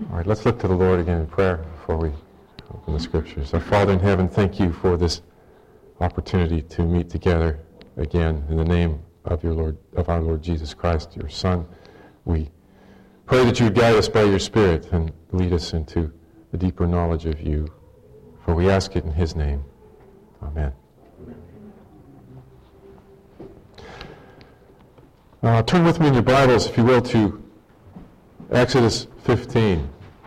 All right, let's look to the Lord again in prayer before we open the Scriptures. Our Father in heaven, thank you for this opportunity to meet together again in the name of our Lord Jesus Christ, your Son. We pray that you would guide us by your Spirit and lead us into a deeper knowledge of you. For we ask it in his name. Amen. Turn with me in your Bibles, if you will, to Exodus 15.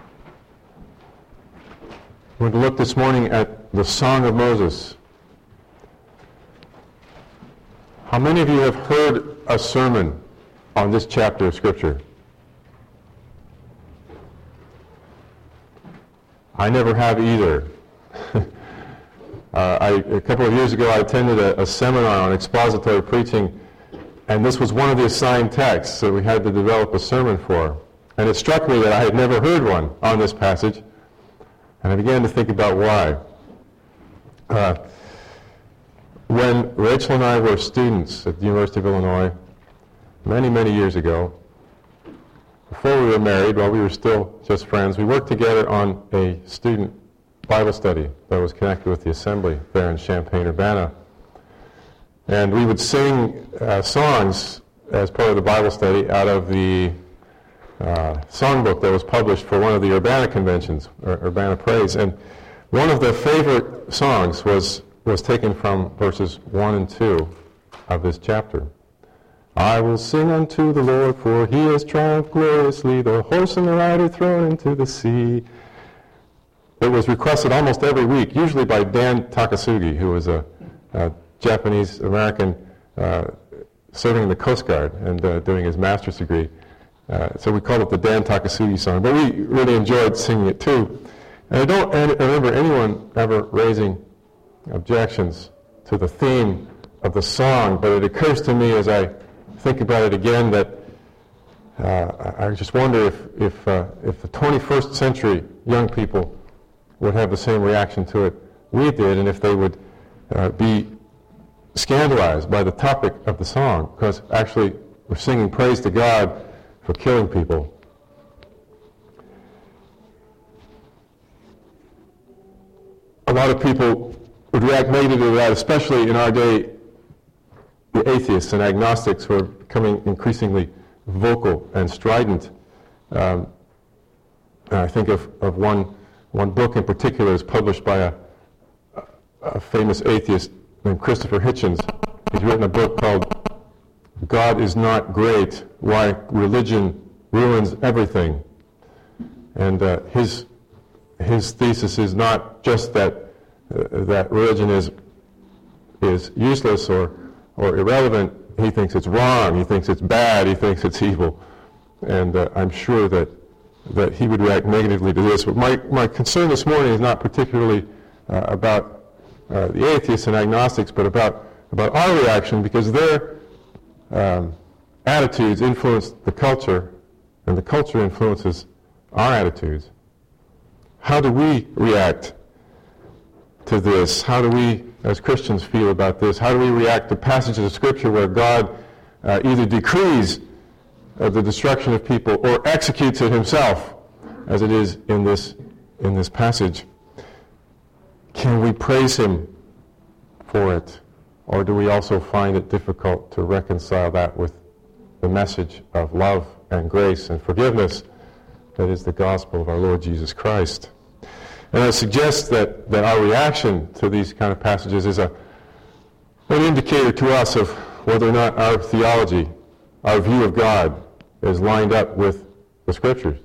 We're going to look this morning at the Song of Moses. How many of you have heard a sermon on this chapter of Scripture? I never have either. A couple of years ago, I attended a seminar on expository preaching, and this was one of the assigned texts that we had to develop a sermon for. And it struck me that I had never heard one on this passage, and I began to think about why. When Rachel and I were students at the University of Illinois, many, many years ago, before we were married, while we were still just friends, we worked together on a student Bible study that was connected with the assembly there in Champaign-Urbana. And we would sing songs as part of the Bible study out of the songbook that was published for one of the Urbana conventions, or Urbana Praise. And one of the favorite songs was taken from verses 1 and 2 of this chapter. I will sing unto the Lord, for he has triumphed gloriously, the horse and the rider thrown into the sea. It was requested almost every week, usually by Dan Takasugi, who was a Japanese-American serving in the Coast Guard and doing his master's degree. So we called it the Dan Takasugi song, but we really enjoyed singing it too. And I don't remember anyone ever raising objections to the theme of the song, but it occurs to me as I think about it again that I just wonder if the 21st century young people would have the same reaction to it we did, and if they would be scandalized by the topic of the song, because actually we're singing praise to God for killing people. A lot of people would react negatively to that, especially in our day, the atheists and agnostics who are becoming increasingly vocal and strident. And I think of one book in particular is published by a famous atheist named Christopher Hitchens. He's written a book called God is Not Great, Why Religion Ruins Everything. And his thesis is not just that religion is useless or irrelevant. He thinks it's wrong, he thinks it's bad, he thinks it's evil. And I'm sure that he would react negatively to this. But my concern this morning is not particularly about the atheists and agnostics, but about our reaction, because their attitudes influence the culture, and the culture influences our attitudes. How do we react to this? How do we, as Christians, feel about this? How do we react to passages of Scripture where God either decrees the destruction of people or executes it himself, as it is in this passage? Can we praise him for it, or do we also find it difficult to reconcile that with the message of love and grace and forgiveness that is the gospel of our Lord Jesus Christ? And I suggest that our reaction to these kind of passages is an indicator to us of whether or not our theology, our view of God, is lined up with the Scriptures.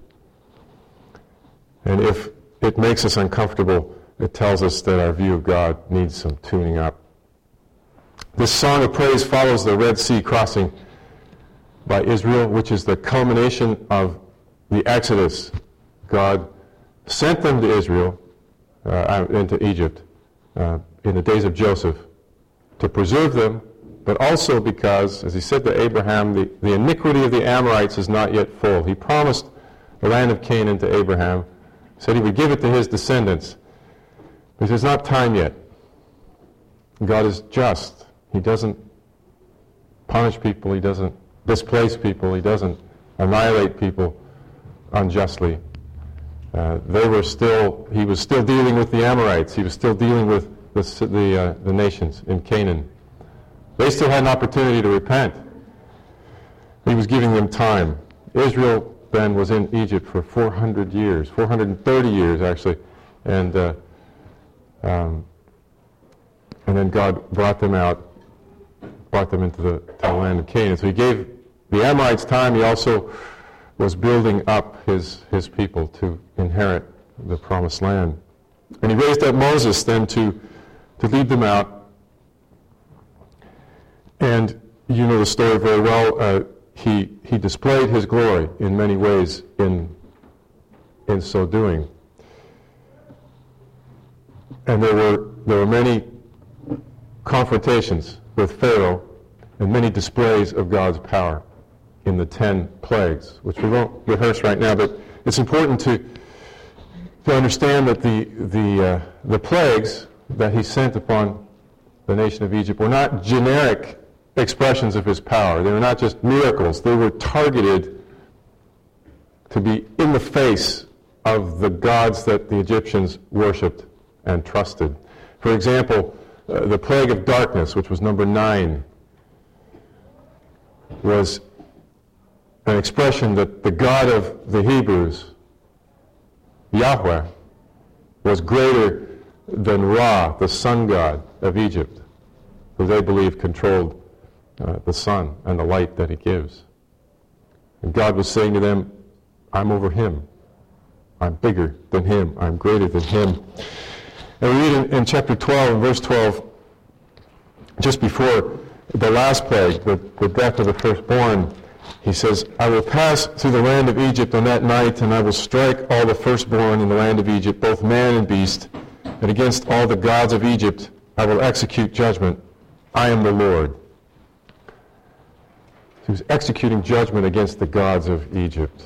And if it makes us uncomfortable, it tells us that our view of God needs some tuning up. This song of praise follows the Red Sea crossing by Israel, which is the culmination of the Exodus. God sent them to Israel, into Egypt, in the days of Joseph, to preserve them, but also because, as he said to Abraham, the iniquity of the Amorites is not yet full. He promised the land of Canaan to Abraham, said he would give it to his descendants. But it's not time yet. God is just. He doesn't punish people. He doesn't displace people. He doesn't annihilate people unjustly. he was still dealing with the Amorites. He was still dealing with the nations in Canaan. They still had an opportunity to repent. He was giving them time. Israel then was in Egypt for 400 years, 430 years actually, and then God brought them into the land of Canaan. So he gave the Amorites time. He also was building up his people to inherit the promised land. And he raised up Moses then to lead them out. And you know the story very well. He displayed his glory in many ways in so doing. And there were many confrontations with Pharaoh and many displays of God's power in the 10 plagues, which we won't rehearse right now, but it's important to understand that the plagues that he sent upon the nation of Egypt were not generic expressions of his power. They were not just miracles. They were targeted to be in the face of the gods that the Egyptians worshipped and trusted. For example, the plague of darkness, which was number 9, was an expression that the God of the Hebrews, Yahweh, was greater than Ra, the sun god of Egypt, who they believed controlled the sun and the light that he gives. And God was saying to them, I'm over him. I'm bigger than him. I'm greater than him. And we read in chapter 12, in verse 12, just before the last plague, the death of the firstborn, he says, I will pass through the land of Egypt on that night, and I will strike all the firstborn in the land of Egypt, both man and beast, and against all the gods of Egypt I will execute judgment. I am the Lord. He was executing judgment against the gods of Egypt.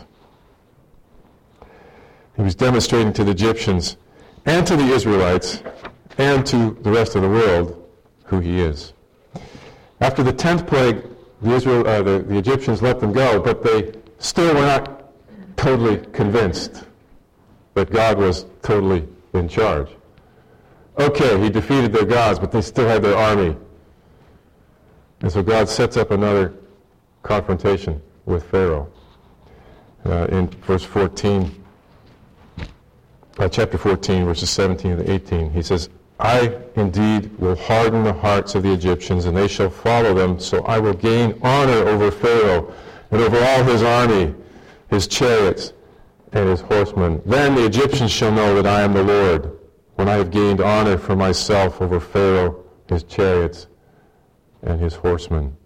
He was demonstrating to the Egyptians and to the Israelites and to the rest of the world who he is. After the 10th plague, the Egyptians let them go, but they still were not totally convinced that God was totally in charge. Okay, he defeated their gods, but they still had their army. And so God sets up another confrontation with Pharaoh. In verse 14, chapter 14, verses 17 to 18, he says, I indeed will harden the hearts of the Egyptians, and they shall follow them, so I will gain honor over Pharaoh and over all his army, his chariots, and his horsemen. Then the Egyptians shall know that I am the Lord, when I have gained honor for myself over Pharaoh, his chariots, and his horsemen.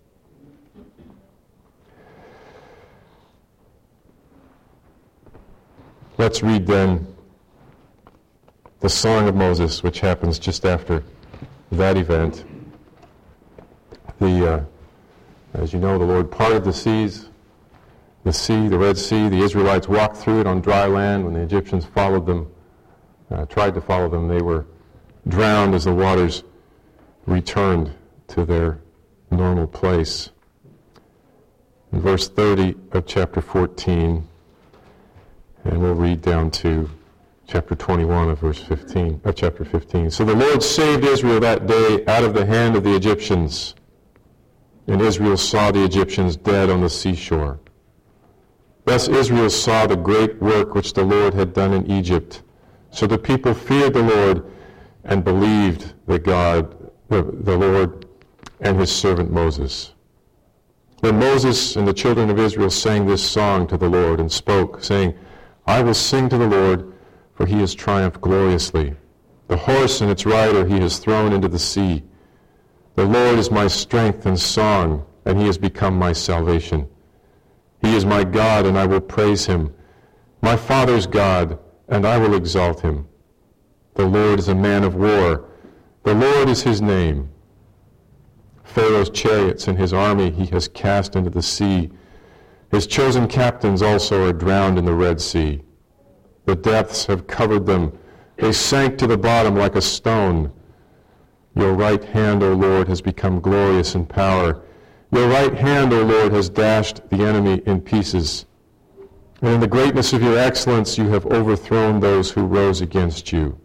Let's read then the Song of Moses, which happens just after that event. As you know, the Lord parted the seas, the Red Sea. The Israelites walked through it on dry land. When the Egyptians followed them, tried to follow them, they were drowned as the waters returned to their normal place. In verse 30 of chapter 14, and we'll read down to chapter 21 of chapter 15. So the Lord saved Israel that day out of the hand of the Egyptians, and Israel saw the Egyptians dead on the seashore. Thus Israel saw the great work which the Lord had done in Egypt. So the people feared the Lord and believed the Lord and his servant Moses. Then Moses and the children of Israel sang this song to the Lord and spoke, saying, I will sing to the Lord, for he has triumphed gloriously. The horse and its rider he has thrown into the sea. The Lord is my strength and song, and he has become my salvation. He is my God, and I will praise him, my father's God, and I will exalt him. The Lord is a man of war. The Lord is his name. Pharaoh's chariots and his army he has cast into the sea. His chosen captains also are drowned in the Red Sea. The depths have covered them. They sank to the bottom like a stone. Your right hand, O Lord, has become glorious in power. Your right hand, O Lord, has dashed the enemy in pieces. And in the greatness of your excellence you have overthrown those who rose against you.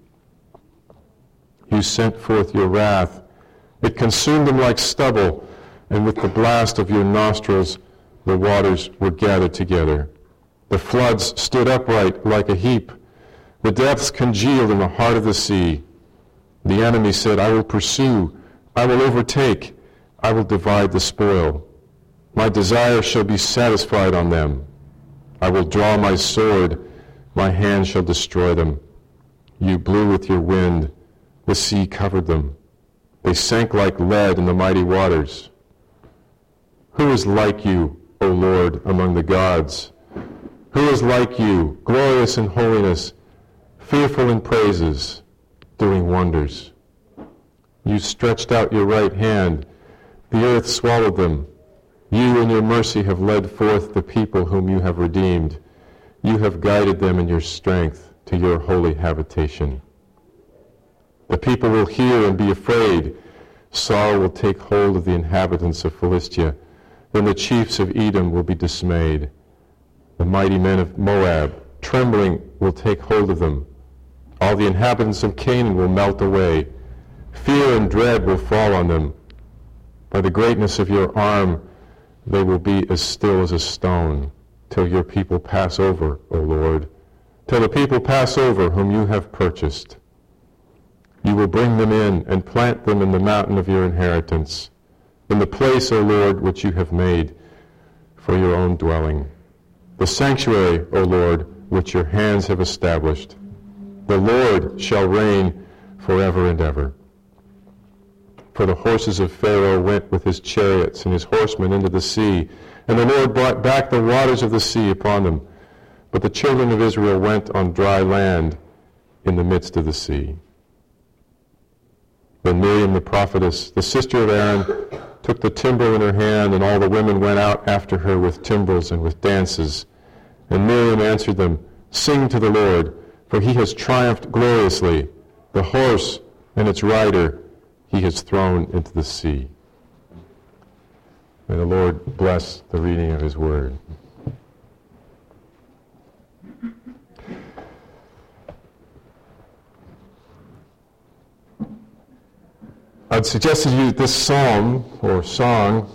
You sent forth your wrath. It consumed them like stubble, and with the blast of your nostrils the waters were gathered together. The floods stood upright like a heap. The depths congealed in the heart of the sea. The enemy said, I will pursue, I will overtake, I will divide the spoil. My desire shall be satisfied on them. I will draw my sword, my hand shall destroy them. You blew with your wind, the sea covered them. They sank like lead in the mighty waters. Who is like you, O Lord, among the gods? Who is like you, glorious in holiness, fearful in praises, doing wonders? You stretched out your right hand, the earth swallowed them. You in your mercy have led forth the people whom you have redeemed. You have guided them in your strength to your holy habitation. The people will hear and be afraid. Sorrow will take hold of the inhabitants of Philistia. Then the chiefs of Edom will be dismayed. The mighty men of Moab, trembling, will take hold of them. All the inhabitants of Canaan will melt away. Fear and dread will fall on them. By the greatness of your arm, they will be as still as a stone, till your people pass over, O Lord, till the people pass over whom you have purchased. You will bring them in and plant them in the mountain of your inheritance, in the place, O Lord, which you have made for your own dwelling. The sanctuary, O Lord, which your hands have established. The Lord shall reign forever and ever. For the horses of Pharaoh went with his chariots and his horsemen into the sea, and the Lord brought back the waters of the sea upon them. But the children of Israel went on dry land in the midst of the sea. Then Miriam the prophetess, the sister of Aaron, took the timbrel in her hand, and all the women went out after her with timbrels and with dances. And Miriam answered them, Sing to the Lord, for he has triumphed gloriously. The horse and its rider he has thrown into the sea. May the Lord bless the reading of his word. I'd suggest to you this psalm or song,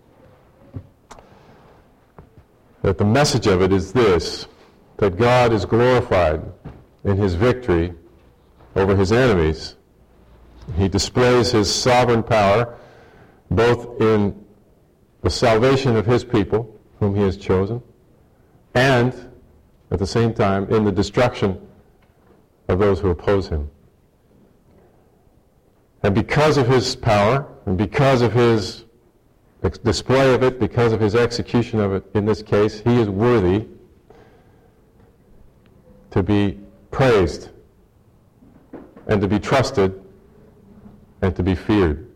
that the message of it is this, that God is glorified in his victory over his enemies. He displays his sovereign power both in the salvation of his people, whom he has chosen, and at the same time in the destruction of those who oppose him. And because of his power, and because of his display of it, because of his execution of it in this case, he is worthy to be praised and to be trusted and to be feared.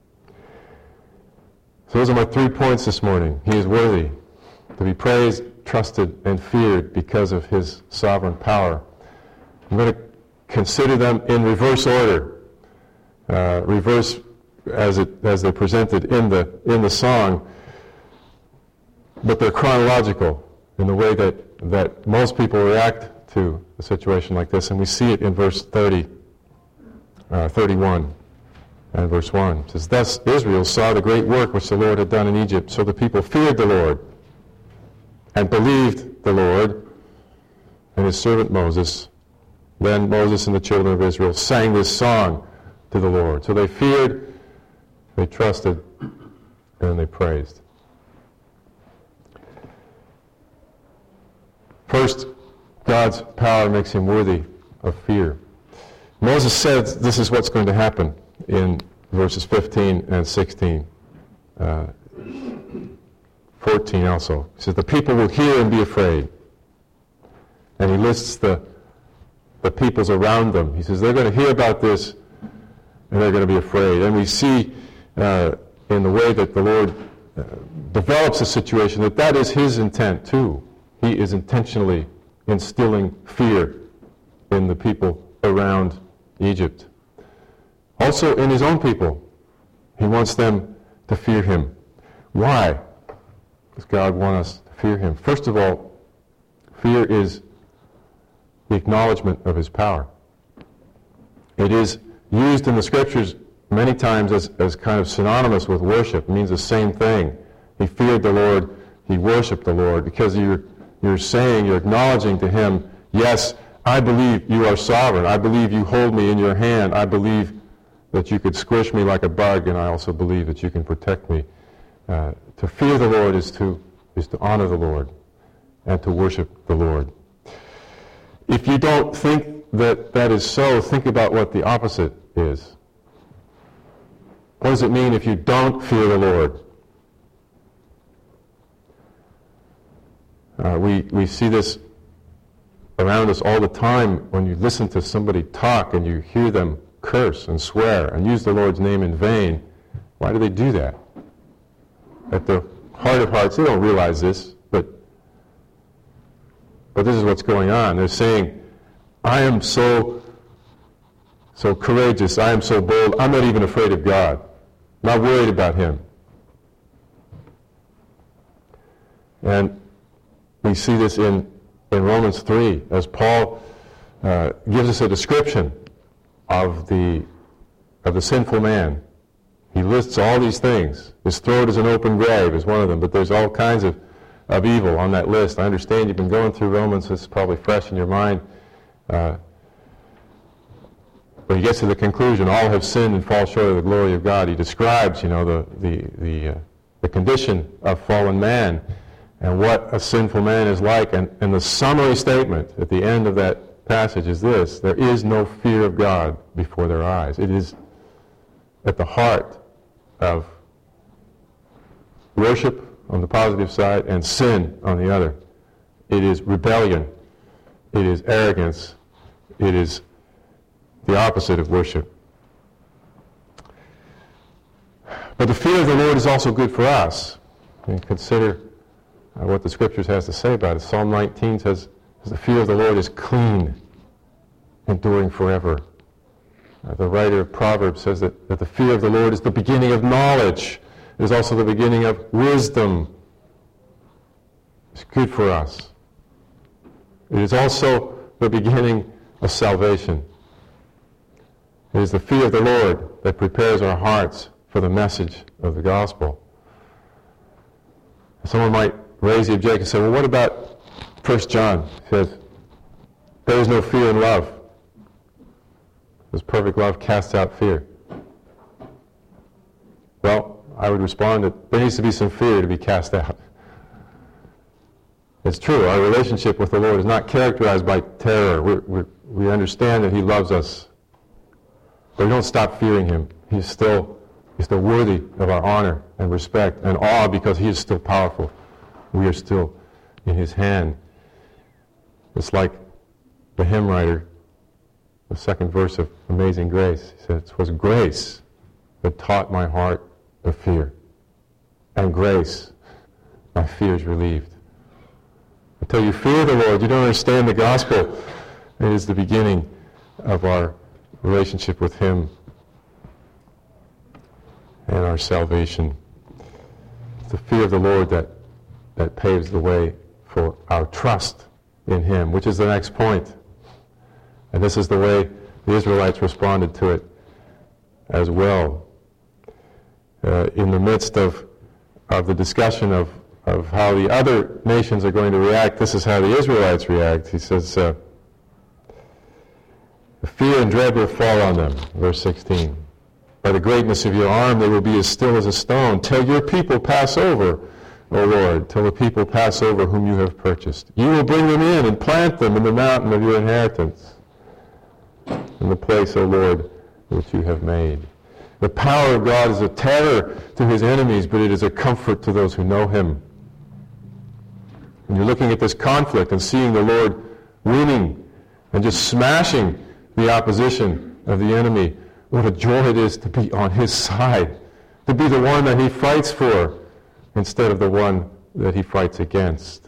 So those are my 3 points this morning. He is worthy to be praised, trusted, and feared because of his sovereign power. I'm going to consider them in reverse order. Reverse as they're presented in the song, but they're chronological in the way that most people react to a situation like this, and we see it in verse 31 and verse 1. It says, Thus Israel saw the great work which the Lord had done in Egypt, so the people feared the Lord and believed the Lord and his servant Moses. Then Moses and the children of Israel sang this song to the Lord. So they feared, they trusted, and they praised. First, God's power makes him worthy of fear. Moses said this is what's going to happen in verses 15 and 16. 14 also. He says, the people will hear and be afraid. And he lists the peoples around them. He says, they're going to hear about this and they're going to be afraid. And we see in the way that the Lord develops the situation that is his intent too. He is intentionally instilling fear in the people around Egypt. Also in his own people. He wants them to fear him. Why does God want us to fear him? First of all, Fear is the acknowledgement of his power. It is used in the Scriptures many times as kind of synonymous with worship. It means the same thing. He feared the Lord, he worshiped the Lord, because you're acknowledging to him, yes, I believe you are sovereign. I believe you hold me in your hand. I believe that you could squish me like a bug, and I also believe that you can protect me. To fear the Lord is to honor the Lord and to worship the Lord. If you don't think that is so, think about what the opposite is. What does it mean if you don't fear the Lord? We see this around us all the time when you listen to somebody talk and you hear them curse and swear and use the Lord's name in vain. Why do they do that? At the heart of hearts, they don't realize this, but this is what's going on. They're saying, I am so courageous, I am so bold, I'm not even afraid of God. I'm not worried about him. And we see this in Romans 3, as Paul gives us a description of the sinful man. He lists all these things. His throat is an open grave is one of them, but there's all kinds of evil on that list. I understand you've been going through Romans, it's probably fresh in your mind. But he gets to the conclusion, all have sinned and fall short of the glory of God. He describes, the condition of fallen man and what a sinful man is like. And the summary statement at the end of that passage is this: there is no fear of God before their eyes. It is at the heart of worship on the positive side and sin on the other. It is rebellion. It is arrogance. It is the opposite of worship. But the fear of the Lord is also good for us. Consider what the Scriptures has to say about it. Psalm 19 says, the fear of the Lord is clean, enduring forever. The writer of Proverbs says that the fear of the Lord is the beginning of knowledge. It is also the beginning of wisdom. It's good for us. It is also the beginning of salvation. It is the fear of the Lord that prepares our hearts for the message of the gospel. Someone might raise the objection and say, well, what about 1 John? It says, there is no fear in love. Because perfect love casts out fear. Well, I would respond that there needs to be some fear to be cast out. It's true, our relationship with the Lord is not characterized by terror. We understand that he loves us. But we don't stop fearing him. He's still worthy of our honor and respect and awe because he is still powerful. We are still in his hand. It's like the hymn writer, the second verse of Amazing Grace. He says, it was grace that taught my heart to fear, and grace my fears relieved. Until you fear the Lord, you don't understand the gospel. It is the beginning of our relationship with him and our salvation. It's the fear of the Lord that paves the way for our trust in him, which is the next point. And this is the way the Israelites responded to it as well. In the midst of the discussion of how the other nations are going to react, this is how the Israelites react. He says, fear and dread will fall on them, verse 16. By the greatness of your arm they will be as still as a stone, till your people pass over, O Lord, till the people pass over whom you have purchased. You will bring them in and plant them in the mountain of your inheritance, in the place, O Lord, which you have made. The power of God is a terror to his enemies, but it is a comfort to those who know him. When you're looking at this conflict and seeing the Lord winning and just smashing the opposition of the enemy, what a joy it is to be on his side, to be the one that he fights for instead of the one that he fights against.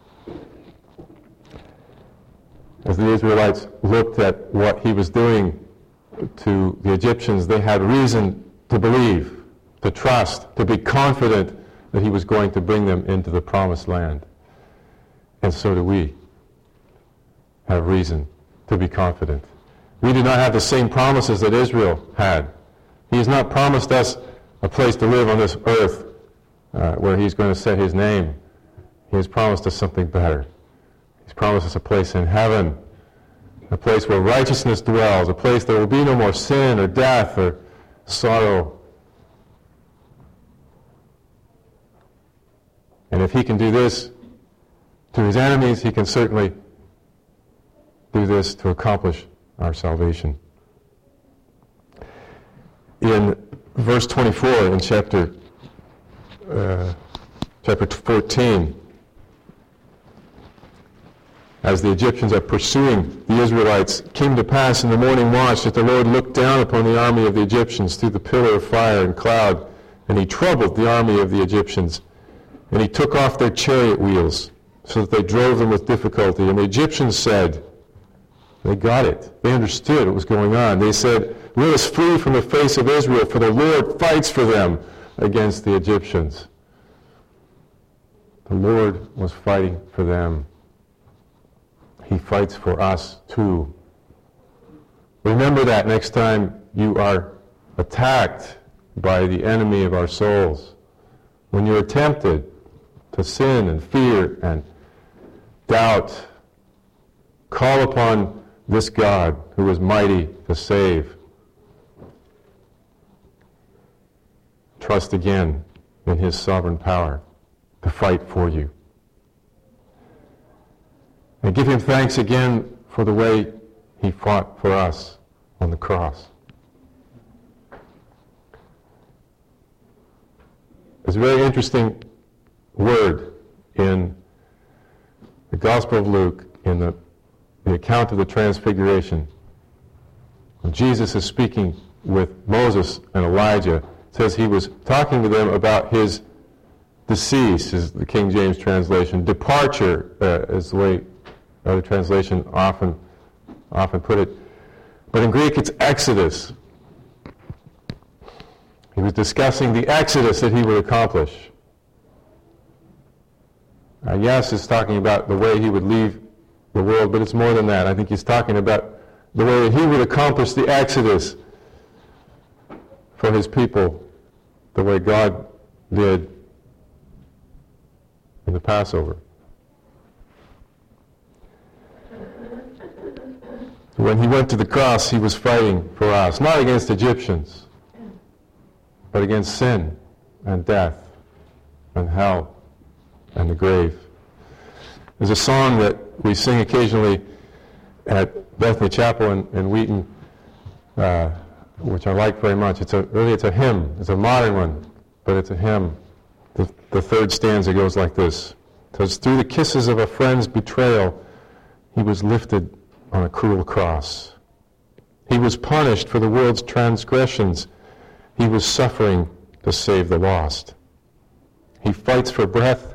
As the Israelites looked at what he was doing to the Egyptians, they had reason to believe, to trust, to be confident that he was going to bring them into the promised land. And so do we. have reason to be confident. We do not have the same promises that Israel had. He has not promised us a place to live on this earth where He's going to set His name. He has promised us something better. He's promised us a place in heaven, a place where righteousness dwells, a place there will be no more sin or death or sorrow. And if He can do this to His enemies, He can certainly do this to accomplish our salvation. In verse 24 in chapter 14, as the Egyptians are pursuing the Israelites, it came to pass in the morning watch that the Lord looked down upon the army of the Egyptians through the pillar of fire and cloud, and He troubled the army of the Egyptians, and He took off their chariot wheels, so that they drove them with difficulty. And the Egyptians said, they got it. They understood what was going on. They said, let us flee from the face of Israel, for the Lord fights for them against the Egyptians. The Lord was fighting for them. He fights for us too. Remember that next time you are attacked by the enemy of our souls. When you're tempted to sin and fear and doubt, call upon this God who is mighty to save. Trust again in His sovereign power to fight for you. And give Him thanks again for the way He fought for us on the cross. There's a very interesting word in the Gospel of Luke, in the account of the Transfiguration. When Jesus is speaking with Moses and Elijah, it says He was talking to them about His decease, is the King James translation. Departure is the way other translation often put it. But in Greek it's exodus. He was discussing the exodus that He would accomplish. Yes, it's talking about the way He would leave the world, but it's more than that. I think He's talking about the way that He would accomplish the exodus for His people, the way God did in the Passover. When He went to the cross, He was fighting for us, not against Egyptians, but against sin and death and hell and the grave. There's a song that we sing occasionally at Bethany Chapel in Wheaton, which I like very much. It's a hymn. It's a modern one, but it's a hymn. The third stanza goes like this. It says, through the kisses of a friend's betrayal, He was lifted on a cruel cross. He was punished for the world's transgressions. He was suffering to save the lost. He fights for breath.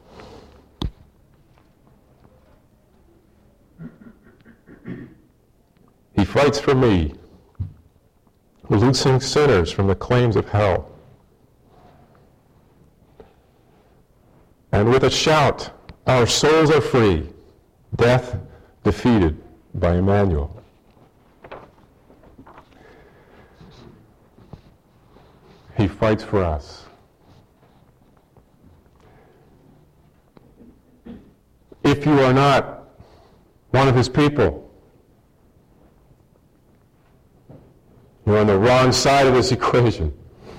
He fights for me, loosing sinners from the claims of hell. And with a shout, our souls are free, death defeated by Emmanuel. He fights for us. If you are not one of His people, you're on the wrong side of this equation.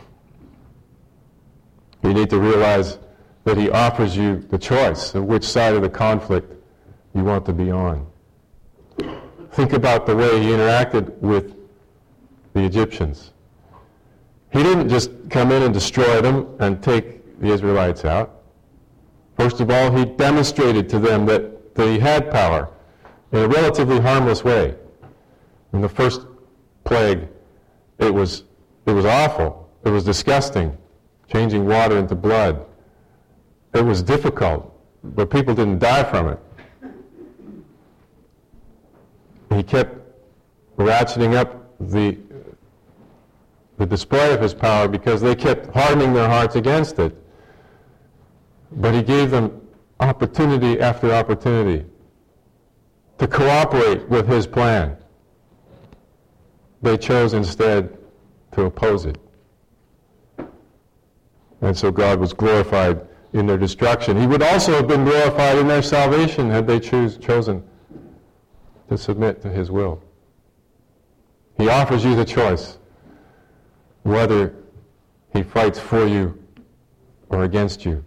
You need to realize that He offers you the choice of which side of the conflict you want to be on. Think about the way He interacted with the Egyptians. He didn't just come in and destroy them and take the Israelites out. First of all, He demonstrated to them that He had power in a relatively harmless way. In the first plague, it was awful. It was disgusting, changing water into blood. It was difficult, but people didn't die from it. He kept ratcheting up the display of His power because they kept hardening their hearts against it. But He gave them opportunity after opportunity to cooperate with his plan. They chose instead to oppose it. And so God was glorified in their destruction. He would also have been glorified in their salvation had they chosen to submit to his will. He offers you the choice whether he fights for you or against you.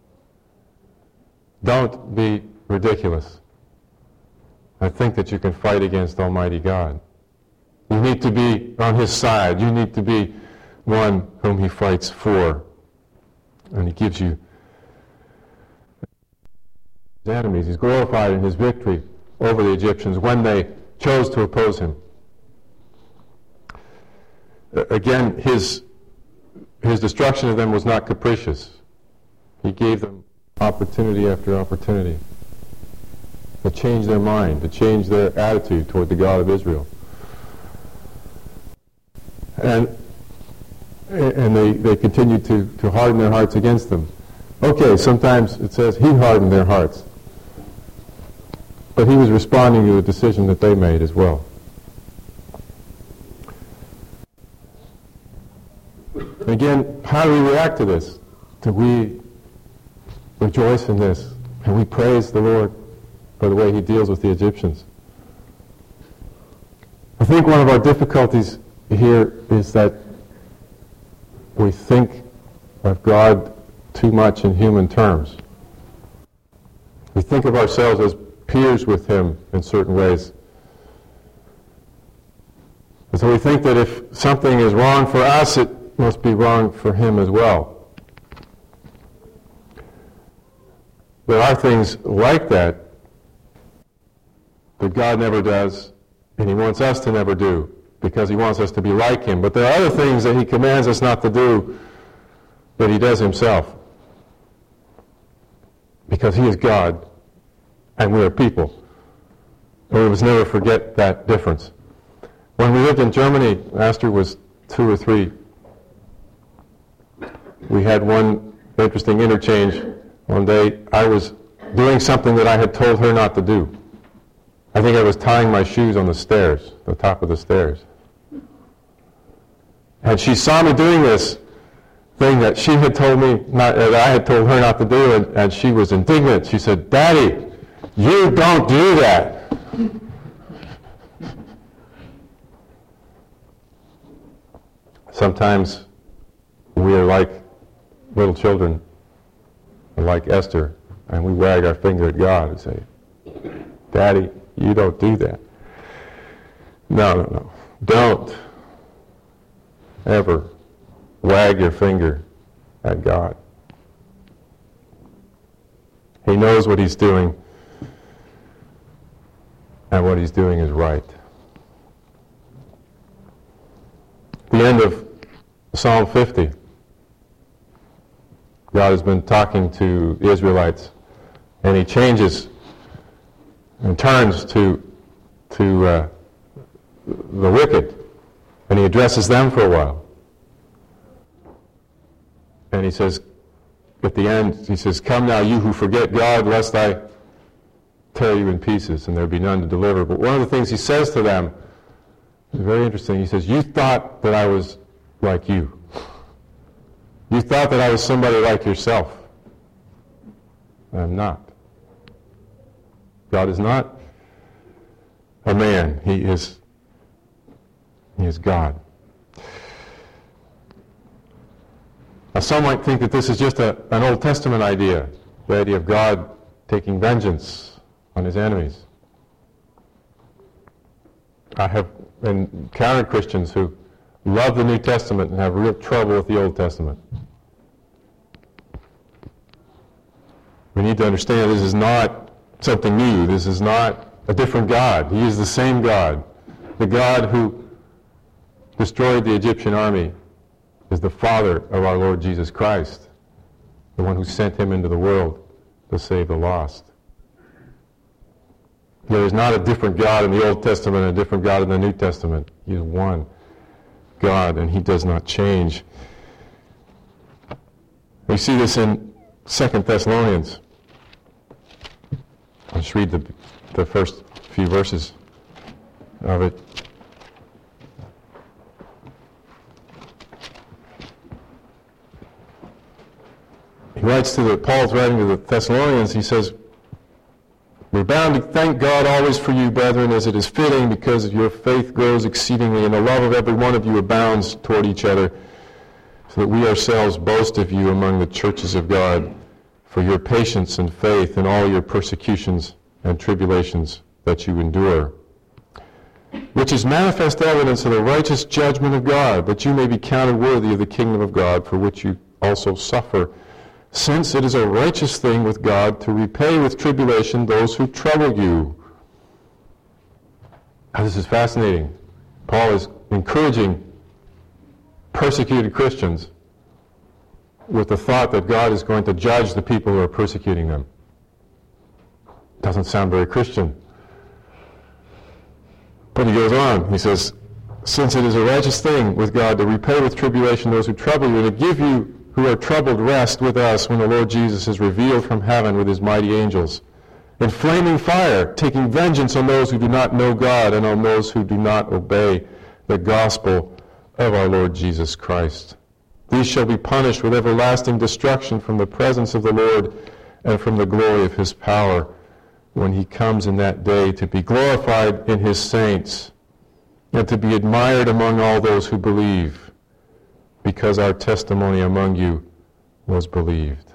Don't be ridiculous. I think that you can fight against Almighty God. You need to be on his side. You need to be one whom he fights for. And he gives you his enemies. He's glorified in his victory over the Egyptians when they chose to oppose him. Again, his destruction of them was not capricious. He gave them opportunity after opportunity to change their mind, to change their attitude toward the God of Israel. And they continued to harden their hearts against them. Okay, sometimes it says he hardened their hearts. But he was responding to a decision that they made as well. Again, how do we react to this? Do we rejoice in this? And we praise the Lord for the way he deals with the Egyptians? I think one of our difficulties here is that we think of God too much in human terms. We think of ourselves as peers with him in certain ways. And so we think that if something is wrong for us, it must be wrong for him as well. There are things like that God never does, and he wants us to never do, because he wants us to be like him. But there are other things that he commands us not to do that he does himself, because he is God and we are people. And we must never forget that difference. When we lived in Germany, Astor was 2 or 3. We had one interesting interchange. One day I was doing something that I had told her not to do. I think I was tying my shoes on the stairs, the top of the stairs. And she saw me doing this thing that she had told me, that I had told her not to do, and she was indignant. She said, "Daddy, you don't do that." Sometimes we are like little children, like Esther, and we wag our finger at God and say, "Daddy, you don't do that." No. Don't ever wag your finger at God. He knows what he's doing, and what he's doing is right. The end of Psalm 50. God has been talking to the Israelites, and he changes and turns to the wicked, and he addresses them for a while. And he says, at the end, he says, "Come now, you who forget God, lest I tear you in pieces, and there be none to deliver." But one of the things he says to them is very interesting. He says, "You thought that I was like you. You thought that I was somebody like yourself. I'm not." God is not a man. He is God. Now, some might think that this is just an Old Testament idea, the idea of God taking vengeance on his enemies. I have encountered Christians who love the New Testament and have real trouble with the Old Testament. We need to understand this is not something new. This is not a different God. He is the same God. The God who destroyed the Egyptian army is the Father of our Lord Jesus Christ, the one who sent him into the world to save the lost. There is not a different God in the Old Testament and a different God in the New Testament. He is one God, and he does not change. We see this in 2 Thessalonians. I'll just read the first a few verses of it. Paul's writing to the Thessalonians, he says, "We're bound to thank God always for you, brethren, as it is fitting, because your faith grows exceedingly, and the love of every one of you abounds toward each other, so that we ourselves boast of you among the churches of God, for your patience and faith in all your persecutions and tribulations that you endure, which is manifest evidence of the righteous judgment of God, that you may be counted worthy of the kingdom of God, for which you also suffer, since it is a righteous thing with God to repay with tribulation those who trouble you." Now, this is fascinating. Paul is encouraging persecuted Christians with the thought that God is going to judge the people who are persecuting them. Doesn't sound very Christian. But he goes on, he says, "Since it is a righteous thing with God to repay with tribulation those who trouble you, and to give you who are troubled rest with us when the Lord Jesus is revealed from heaven with his mighty angels, in flaming fire, taking vengeance on those who do not know God and on those who do not obey the gospel of our Lord Jesus Christ. These shall be punished with everlasting destruction from the presence of the Lord and from the glory of his power, when he comes in that day to be glorified in his saints and to be admired among all those who believe, because our testimony among you was believed."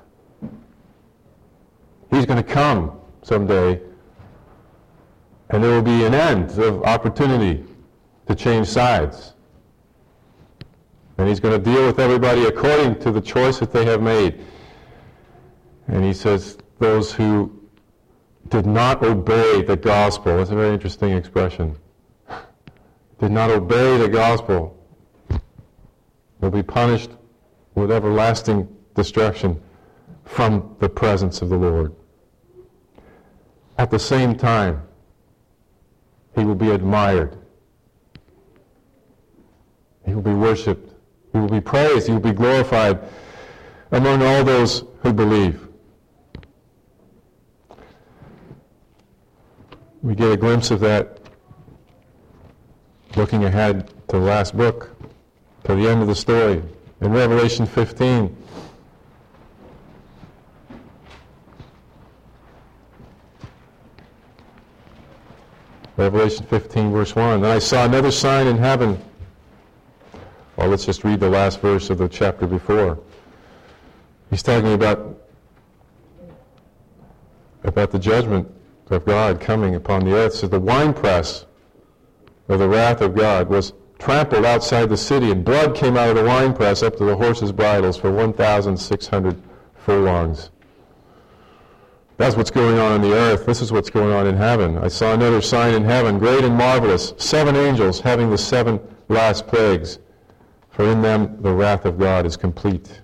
He's going to come someday, and there will be an end of opportunity to change sides. And he's going to deal with everybody according to the choice that they have made. And he says, those who did not obey the gospel, that's a very interesting expression, did not obey the gospel, will be punished with everlasting destruction from the presence of the Lord. At the same time, he will be admired. He will be worshipped. He will be praised. He will be glorified among all those who believe. We get a glimpse of that looking ahead to the last book, to the end of the story, in Revelation 15. Revelation 15, verse 1. "Then I saw another sign in heaven." Well, let's just read the last verse of the chapter before. He's talking about the judgment of God coming upon the earth. So the winepress of the wrath of God was trampled outside the city, and blood came out of the winepress up to the horses' bridles for 1,600 furlongs. That's what's going on the earth. This is what's going on in heaven. "I saw another sign in heaven, great and marvelous, 7 angels having the 7 last plagues, for in them the wrath of God is complete.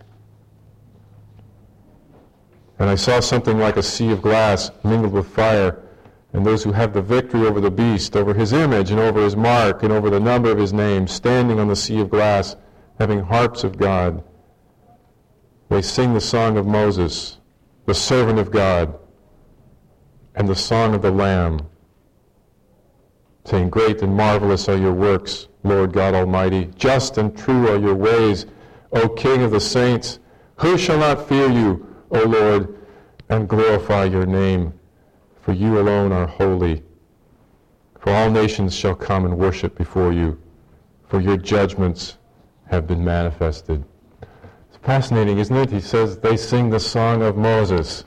And I saw something like a sea of glass mingled with fire, and those who have the victory over the beast, over his image, and over his mark, and over the number of his name, standing on the sea of glass, having harps of God. They sing the song of Moses, the servant of God, and the song of the Lamb, saying, Great and marvelous are your works, Lord God Almighty. Just and true are your ways, O King of the saints. Who shall not fear you, O Lord, and glorify your name? For you alone are holy. For all nations shall come and worship before you, for your judgments have been manifested. It's fascinating, isn't it? He says they sing the song of Moses.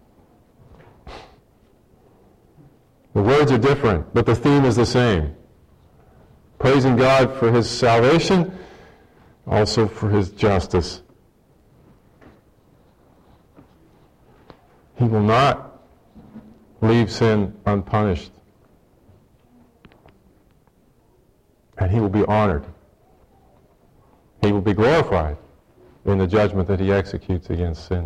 The words are different, but the theme is the same. Praising God for his salvation, also for his justice. He will not leave sin unpunished. And he will be honored. He will be glorified in the judgment that he executes against sin.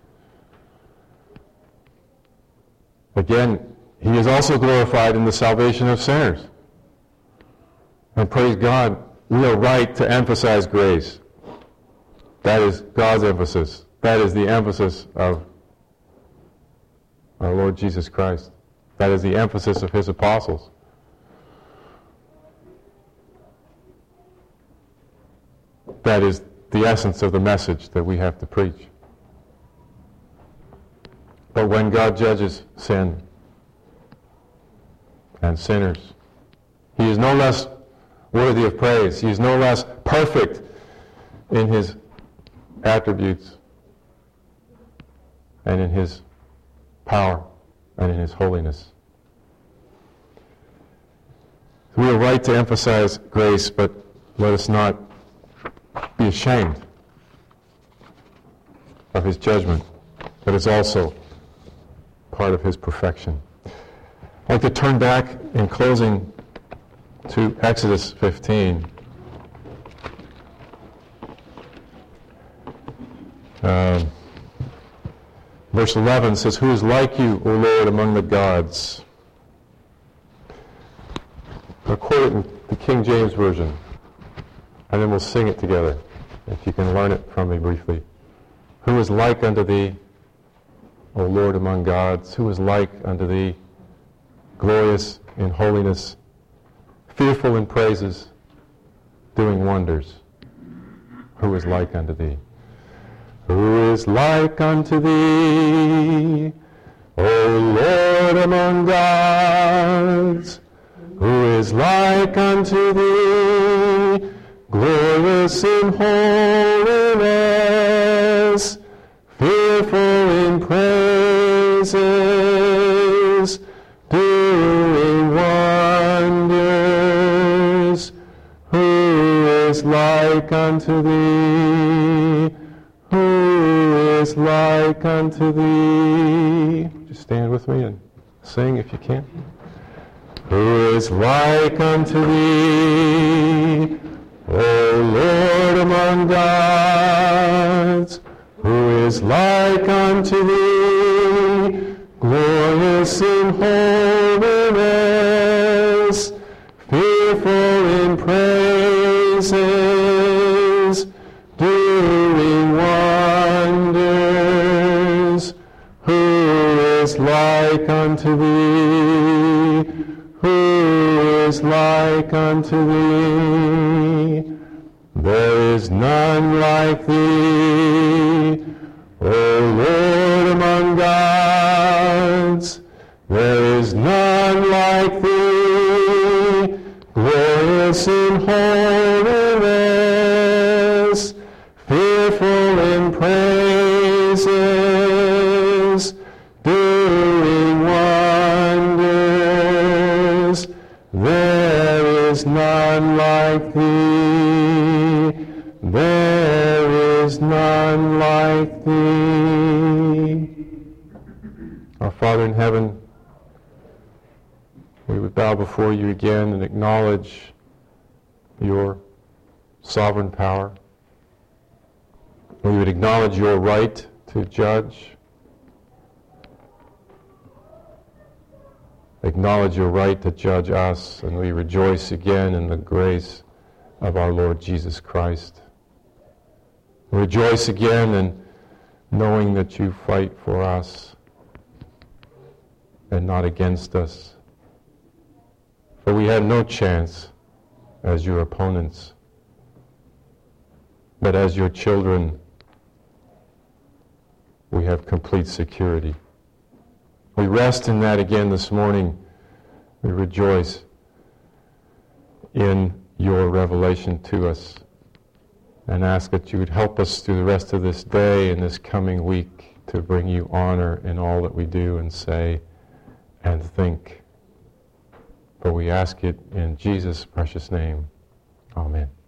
Again, he is also glorified in the salvation of sinners. And praise God, we are right to emphasize grace. That is God's emphasis. That is the emphasis of our Lord Jesus Christ. That is the emphasis of his apostles. That is the essence of the message that we have to preach. But when God judges sin and sinners, he is no less worthy of praise. He is no less perfect in his attributes and in his power and in his holiness. We are right to emphasize grace, but let us not be ashamed of his judgment, that is also part of his perfection. I'd like to turn back in closing to Exodus 15. Verse 11 says, "Who is like you, O Lord, among the gods?" I'll quote it in the King James Version, and then we'll sing it together, if you can learn it from me briefly. "Who is like unto thee, O Lord among gods? Who is like unto thee, glorious in holiness, fearful in praises, doing wonders? Who is like unto thee? Who is like unto thee, O Lord among gods? Who is like unto thee, glorious in holiness, fearful in praises, doing wonders? Who is like unto thee? Who is like unto thee? Just stand with me and sing if you can. Who is like unto thee, O Lord among gods? Who is like unto thee, glorious in holiness, fearful in praises, doing wonders? Who is like unto thee? Who is like unto thee? There is none like thee, O Lord among gods. There is none like thee, glorious in holiness, fearful in praises, doing wonders. There is none like thee. There is none like thee. Our Father in heaven, we would bow before you again and acknowledge your sovereign power. We would acknowledge your right to judge. Acknowledge your right to judge us, and we rejoice again in the grace of our Lord Jesus Christ. Rejoice again in knowing that you fight for us and not against us. For we had no chance as your opponents, but as your children, we have complete security. We rest in that again this morning. We rejoice in your revelation to us and ask that you would help us through the rest of this day and this coming week to bring you honor in all that we do and say and think. For we ask it in Jesus' precious name. Amen.